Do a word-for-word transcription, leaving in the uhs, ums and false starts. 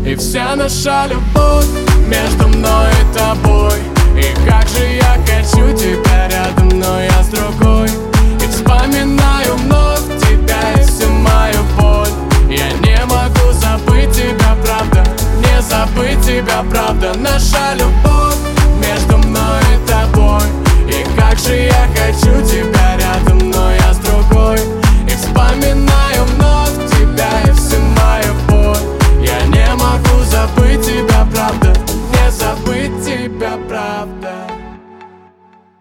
И вся наша любовь между мной и тобой. И как же я хочу тебя рядом, но я с другой. И вспоминаю вновь тебя и всю мою боль. Я не могу забыть тебя, правда, не забыть тебя, правда. Наша любовь